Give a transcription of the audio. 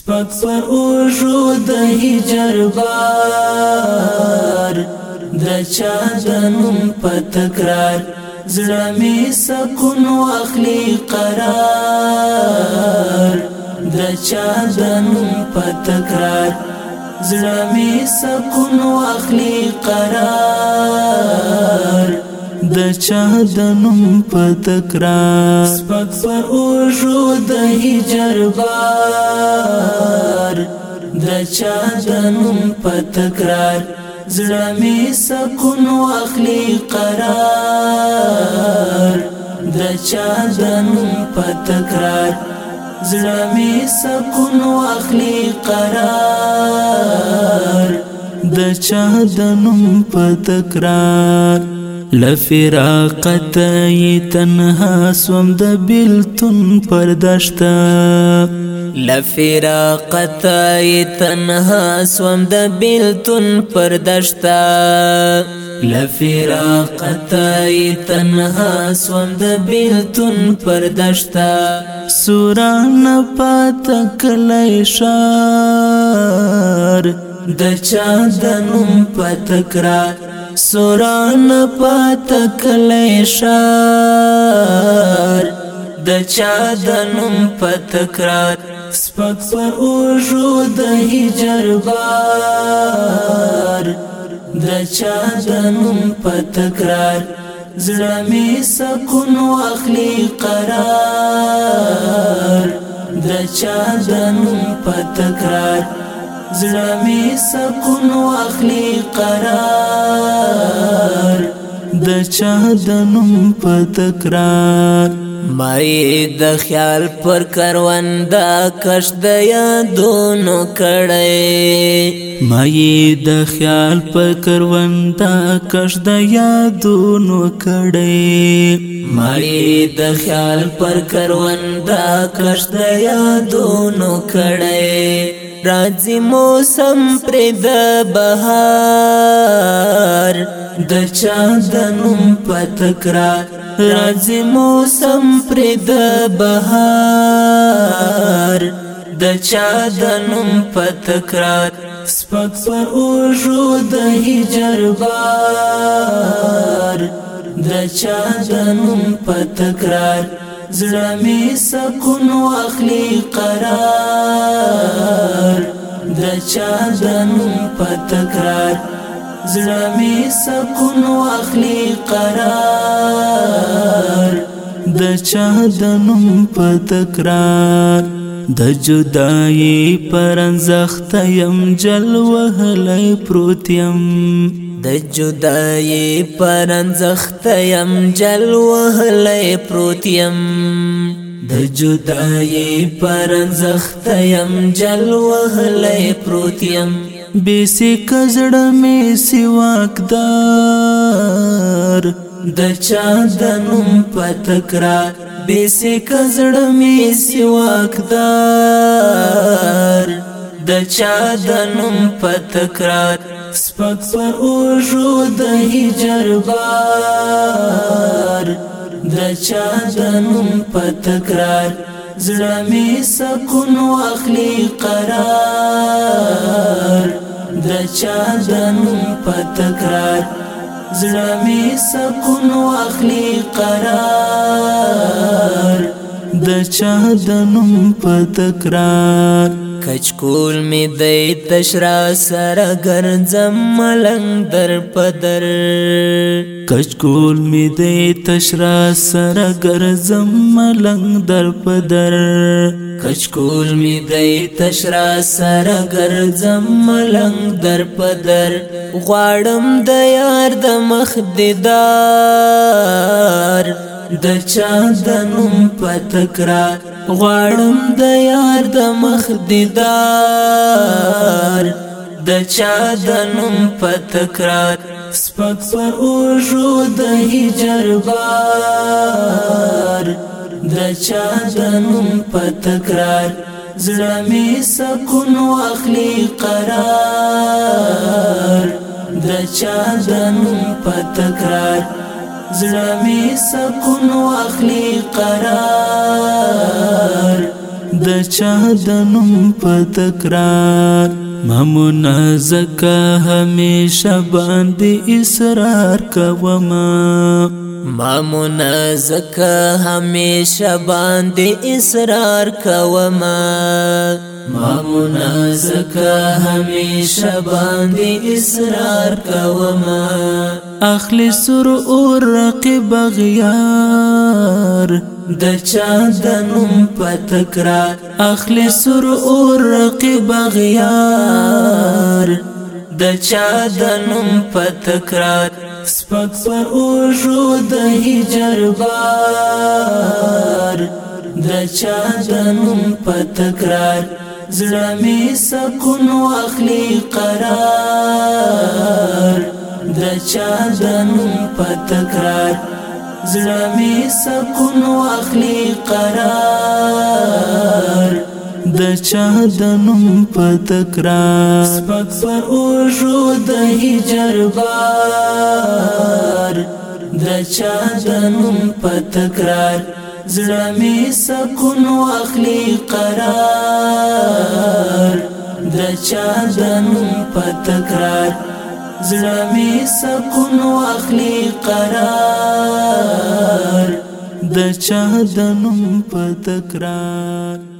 سپک پر اوژو د هجر بار د چا د نوم په تکرار زړه می سکون واخلي قرار د چا د نوم په تکرار زړه می سکون واخلي قرار د چا د نوم په تکرار سپک پر اوژو د هجر بار د چا د نوم په تکرار زړه می سکون واخلي قرار د چا د نوم په تکرار زړه می سکون واخلي قرار د چا د نوم په تکرار لفراقت تنها سوم د بیلتون پر دشتا لفراقت تنها سوم د بیلتون پر دشتا لفراقت تنها سوم د بیلتون پر دشتا سوران پاتکلی شار د چا د نوم په تکرار سوران پاتکلی شار د چا د نوم په تکرار سپک پر اوژو د هجر بار د چا د نوم په تکرار زړه می سکون واخلي قرار د چا د نوم په تکرار زړه می سکون واخلي قرار د چا د نوم په تکرار مای د خیال پر کروندا کش د یادونو کړي مای د خیال پر کروندا کش د یادونو کړي مای د خیال پر کروندا کش د یادونو کړي راځي موسم پر د بهار د چا د نوم په تکرار راځي موسم پر د بهار د چا د نوم په تکرار سپک پر اوژو د هجر بار د چا د نوم په تکرار زړه می سکون واخلي قرار د چا د نوم په تکرار زړه می سکون واخلي قرار د چا د نوم په تکرار د جدائی پرنزخت یم جل وهلی پروت یم د جدائی پرنزخت یم جل وهلی پروت یم د جدائی پرنزخت یم جل وهلی پروت یم بیسی کزړه می سواکدار د چا د نوم په تکرار بیسی کزړه می سواکدار د چا د نوم په تکرار سپک پر اوژو د هجر بار د چا د نوم په تکرار زړه می سکون واخلي قرار د چا د نوم په تکرار زړه می سکون واخلي قرار د چا د نوم په تکرار کچکول می دی تشرا سره ګرځم ملنګ در پدر کچکول می دی تشرا سره ګرځم ملنګ در پدر کچکول می دی تشرا سره ګرځم ملنګ در پدر غواړم د یار د مخ دیدار د چا د نوم په تکرار غواړم د یار د مخ دیدار د چا د نوم په تکرار سپک پر اوژو د هجر بار د چا د نوم په تکرار زړه می سکون واخلي قرار د چا د نوم په تکرار زړه می سکون واخلي قرار د چا د نوم په تکرار مامونه زکه همیشه باندې اصرار کوما مامونه زکه همیشه باندې اصرار کوما مامونه زکه همیشه باندې اصرار کوما اخلی سر اور رقیب غیار د چا د نوم په تکرار اخلی سر اور رقیب غیار د چا د نوم په تکرار سپک پر اوجو د هجر بار د چا د نوم په تکرار زړه می سکون واخلي قرار د چا د نوم په تکرار زړه می سکون واخلي قرار د چا د نوم په تکرار سپک پر اوجو د هجر بار د چا د نوم په تکرار زړه می سکون واخلي قرار د چا د نوم په تکرار زړه می سکون واخلي قرار د چا د نوم په تکرار